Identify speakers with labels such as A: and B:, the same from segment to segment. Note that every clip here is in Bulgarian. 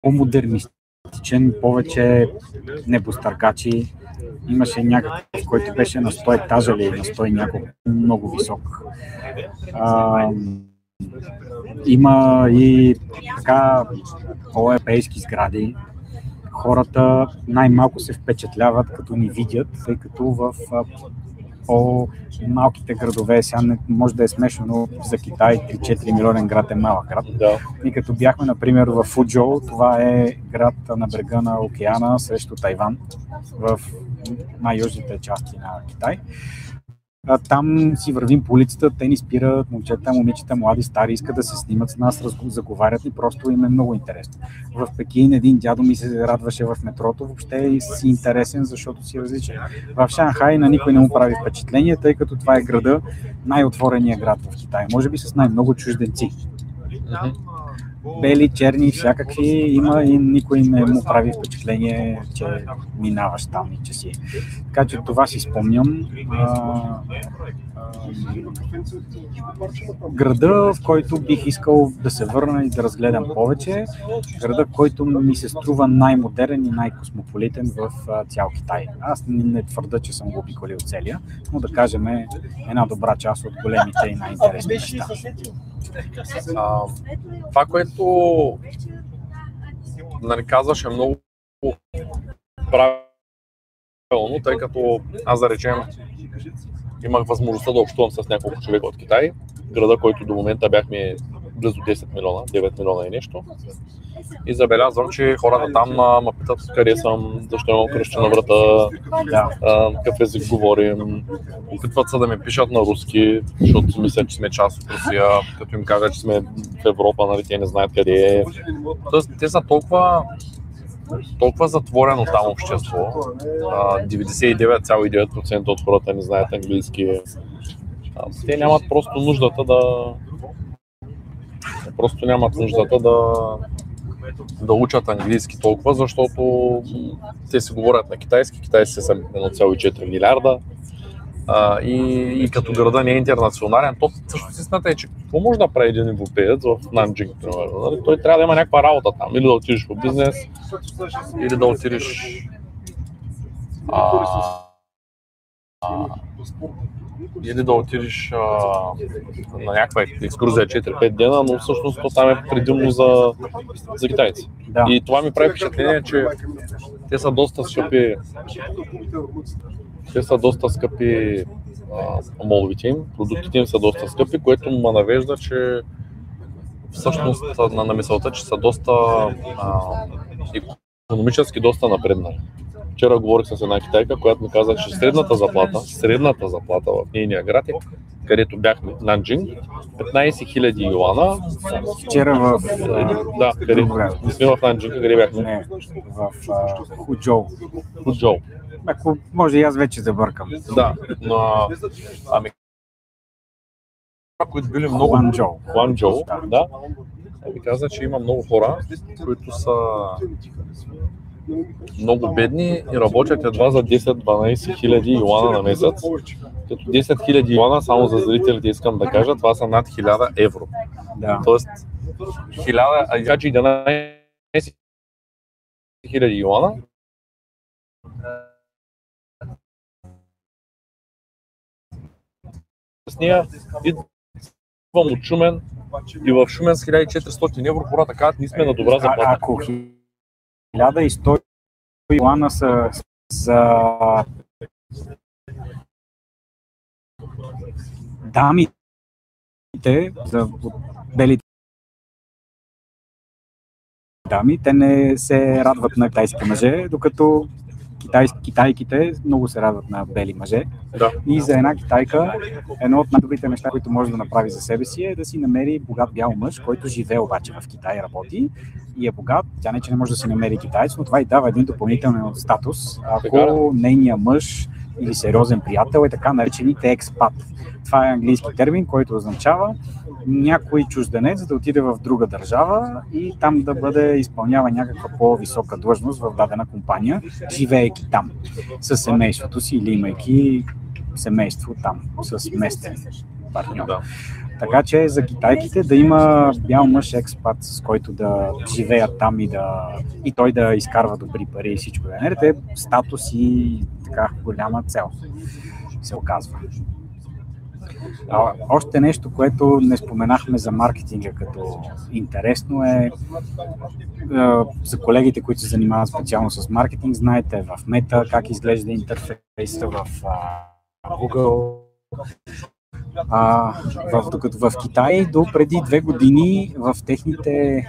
A: по-модернистичен, повече небостъргачи. Имаше някакъв, който беше на 100 етажа или на 100 няколко, много висок. Има и така по-европейски сгради. Хората най-малко се впечатляват, като ни видят, тъй като в по-малките градове, сега не може да е смешно, но за Китай 3-4 милионен град е малък град.
B: Да.
A: И като бяхме, например, в Фуджоу, това е град на брега на океана срещу Тайван, в най-южните части на Китай. Там си вървим по улицата, те ни спират, момчета, момичета, млади, стари, искат да се снимат с нас, заговарят ни, просто им е много интересно. В Пекин един дядо ми се радваше в метрото, въобще и си интересен, защото си различен. В Шанхай на никой не му прави впечатление, тъй като това е града, най-отворения град в Китай, може би с най-много чужденци. Бели, черни, всякакви има и никой не му прави впечатление, че минаваш там и че си. Така че това си спомням. Града, в който бих искал да се върна и да разгледам повече, града, който ми се струва най-модерен и най-космополитен в цял Китай. Аз не твърда, че съм го обиколил целия, но да кажем една добра част от големите и най-интересни неща.
B: Това, което казваш, е много правилно, тъй като аз, да речем, имах възможността да общувам с няколко човека от Китай. Града, който до момента бяхме близо 10 милиона, 9 милиона и нещо. И забелязвам, че хората там ме питат къде съм, защо имам кръща на врата, какъв език говорим. Опитват се да ме пишат на руски, защото мислят, че сме част от Русия. Като им кажа, че сме в Европа, нали, те не знаят къде е. Тоест, те са толкова затворено там общество. 99,9% от хората не знаят английски. Те нямат просто нуждата да учат английски толкова, защото те си говорят на китайски. Китайците са 1,4 милиарда. И като града не е интернационален, то също си смята, че какво може да прави един европеец в Нанджинг, примерно. Той трябва да има някаква работа там, или да отидеш в бизнес, или да отидеш на някаква екскурзия 4-5 дена, но всъщност то там е предимно за китайци.
A: Да.
B: И това ми прави впечатление, че те са доста скъпи моловите им, продуктите им са доста скъпи, което ме навежда, че всъщност на мисълта, че са доста икономически доста напреднали. Вчера говорих с една китайка, която ми каза, че средната заплата в нейния град, където бяхме, Нанджинг, 15 000 юана.
A: Вчера в...
B: Да, къде? Не сме в Нанджинг, къде бяхме?
A: Не, в Худжоу.
B: Худжоу.
A: Ако може и аз вече забъркам.
B: Да, но... които били много... Хуанчжоу, да. Ми каза, че има много хора, които са много бедни и работят едва за 10-12 хиляди юана на месец. Като 10 хиляди юана, само за зрителите искам да кажа, това са над 1000 евро.
A: Да.
B: Тоест, 11 хиляди юана. С нея идвам от Шумен и в Шумен с 1400 евро хората казват, ние сме на добра заплата.
A: Ако 1100 юана са за дамите, за белите дами, те не се радват на китайски мъже, докато китайките много се радват на бели мъже.
B: Да.
A: И за една китайка, едно от най-добрите неща, които може да направи за себе си, е да си намери богат бял мъж, който живее обаче в Китай, работи и е богат. Тя не че не може да си намери китаец, но това й дава един допълнителен статус, ако нейният мъж или сериозен приятел е така наречените експат. Това е английски термин, който означава някой чужденец да отиде в друга държава и там да бъде изпълнява някаква по-висока длъжност в дадена компания, живеейки там със семейството си или имайки семейство там с местен партньор.
B: Да.
A: Така че за китайките да има бял мъж експат, с който да живеят там и той да изкарва добри пари и всичко. Те статус и така голяма цел се оказва. Още нещо, което не споменахме за маркетинга като интересно е за колегите, които се занимават специално с маркетинг, знаете в Meta как изглежда интерфейса в Google. Докато в Китай до преди 2 години в техните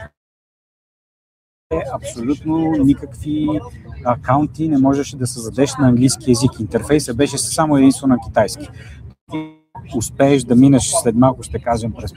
A: абсолютно никакви акаунти не можеше да създадеш на английски език. Интерфейсът беше само единствено на китайски. Успееш да минеш след малко, ще кажем, през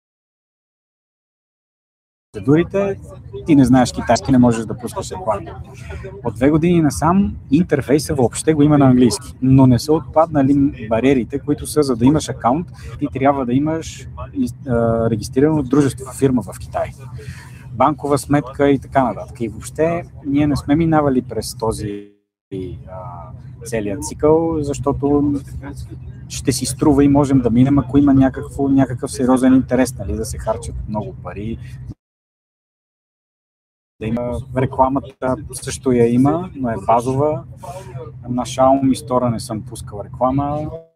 A: процедурите, ти не знаеш китайски, не можеш да пускаш реклами. От 2 години насам интерфейса въобще го има на английски, но не са отпаднали бариерите, които са, за да имаш акаунт, ти трябва да имаш регистрирано дружество, фирма в Китай, банкова сметка и така нататък. И въобще ние не сме минавали през този целият цикъл, защото ще си струва и можем да минем, ако има някакъв сериозен интерес, нали, да се харчат много пари. Да има рекламата, също я има, но е базова. На Xiaomi Store не съм пускал реклама,